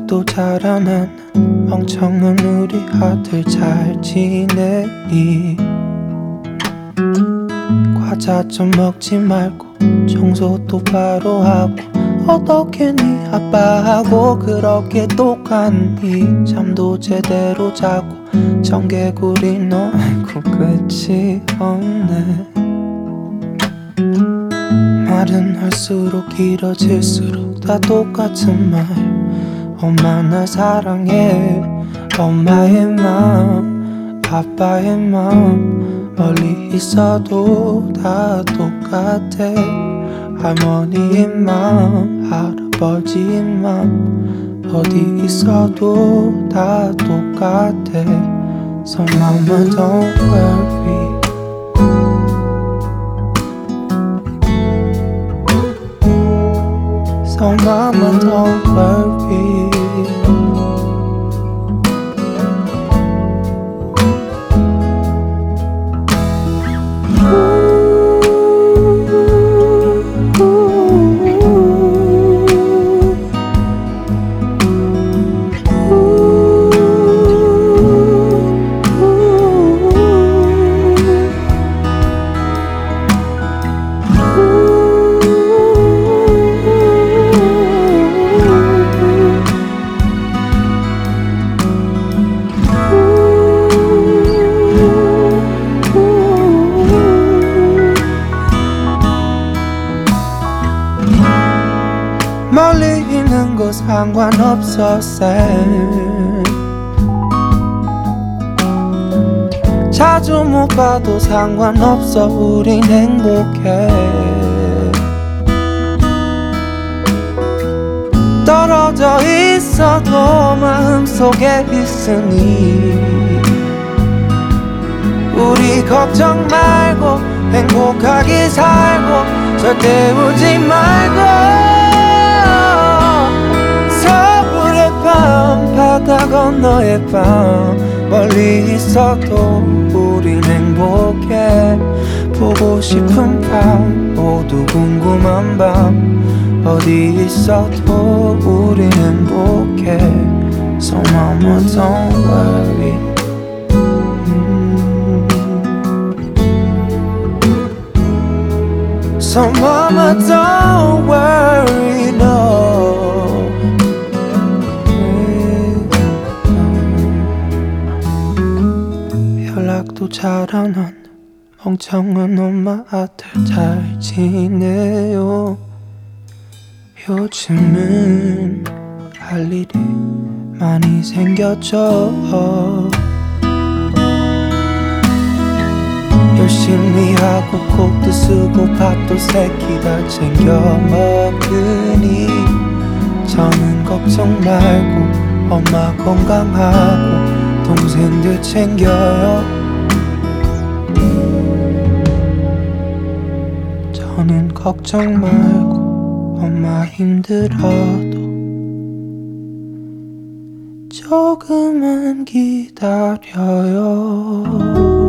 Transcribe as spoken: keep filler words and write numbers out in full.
연락도 잘 안 하는 멍청한 우리 아들 잘 지내니? 과자 좀 먹지 말고 청소 똑바로 하고 어떻게 네 아빠하고 그렇게 똑같니? 잠도 제대로 자고 청개구리 너 아이고 끝이 없네. 말은 할수록 길어질수록 다 똑같은 말. 엄마 날 사랑해. 엄마의 맘 아빠의 맘 멀리 있어도 다 똑같아. 할머니의 맘 할아버지의 맘 어디 있어도 다 똑같아. So mama don't worry. So mama don't worry. 멀리 있는 거 상관없어 쌤. 자주 못 봐도 상관없어 우린 행복해. 떨어져 있어도 마음속에 있으니 우리 걱정 말고 행복하게 살고 절대 울지 말고. 밤 바다 건너의 밤 멀리 있어도 우린 행복해. 보고 싶은 밤 모두 궁금한 밤 어디 있어도 우린 행복해. So mama don't worry. 음. So mama don't worry no. 연락도 잘 안 하는 멍청한 엄마 아들 잘 지내요? 요즘은 할 일이 많이 생겼죠. 열심히 하고 곡도 쓰고 밥도 새끼 다 챙겨 먹으니 저는 걱정 말고 엄마 건강하고 동생들 챙겨요. 저는 걱정 말고 엄마 힘들어도 조금만 기다려요.